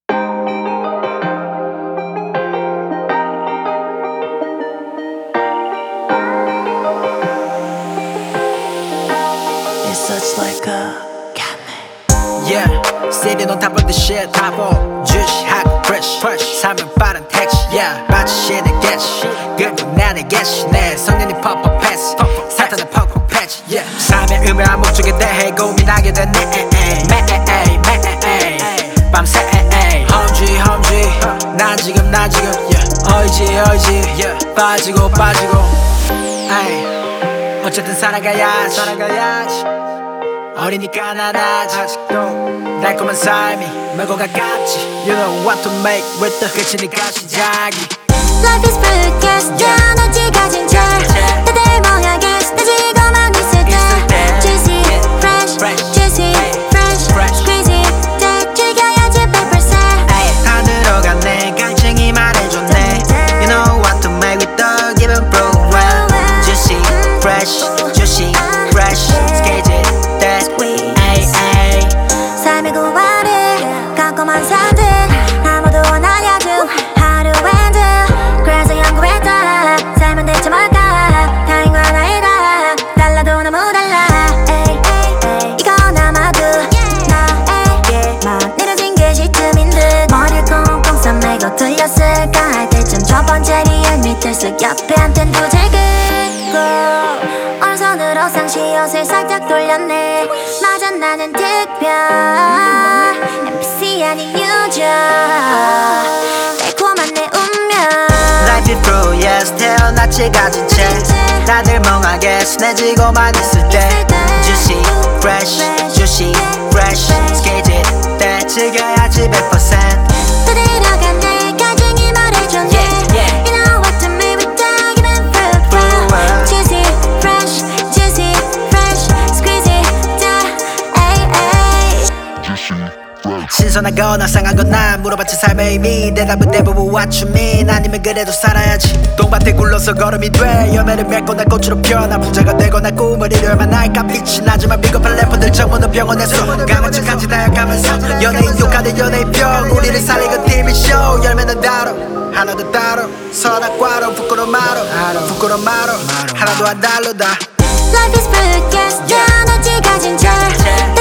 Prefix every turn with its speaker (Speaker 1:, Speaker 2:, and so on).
Speaker 1: Such like a
Speaker 2: Yeah, sitting on top of the shit top of juicy hot fresh 삶은 빠른 택시 Yeah, 마치 shit의 개시 결국 나는 개시 내 성년이 퍽퍽 패스 사탄의 퍽퍽 패치 Yeah, 삶의 의미와 목적에 대해 고민하게 되네 매일 밤새 험지 난 지금 어이지 빠지고 어쨌든 살아가야지 어리니까 난 아직도 달콤한 삶이 멀고 가깝지 You know what to make with the 끝이니까 시작이
Speaker 3: Life is fruitcast 태어났지 가진 채 다들 멍하게 스타지고만 있을 때 Juicy, fresh, juicy, fresh, squeezy 때 즐겨야지 100%
Speaker 2: 다 들어갔네 갈증이 말해줬네 You know what to make with the given program Juicy, fresh, squeezy
Speaker 3: 삶의 구원을 깜깜한 산들 아무도 안 알려준 하루엔드 그래서 연구했다 삶은 대체 뭘까 다행과 나이다 달라도 너무 달라 이건 아마도 나에게만 내려진 게 시점인 듯 머리를 꽁꽁 싸매고 들렸을까 할 때쯤 첫 번째 리얼 밑을 쓱 옆에 한텐 두질 긋고 오른손으로 상시 옷을 살짝 돌렸네 맞아 나는 특별 NPC 아닌 유저 달콤한 내 운명
Speaker 2: Life is true yes 태어났지 가진 채 다들 멍하게 순해지고만 있을 때 Juicy, fresh, squeezy 때 즐겨야지 100%
Speaker 3: 또 들어갔네 갈증이 말해줬네 You know what to me with the given fruit Juicy, fresh, squeezy
Speaker 2: 신선하거나 상한 건 난 물어봤지 삶의 의미 대답은 대부분 what you mean 아니면 그래도 살아야지 똥밭에 굴러서 걸음이 돼 열매를 맺고 날 꽃으로 피어나 부자가 되거나 꿈을 이루어야만 할까 빛이 나지만 비겁한 래퍼들 정문은 병원에서 강한 척하지 다약하면서 연예인 욕하는 연예인병 우리를 살리는 TV 쇼 열매는 다뤄 하나도 따로 선악과로 부끄러움 마로 하나도 안 다르다
Speaker 3: Life is fruitcast 태어났지 가진 채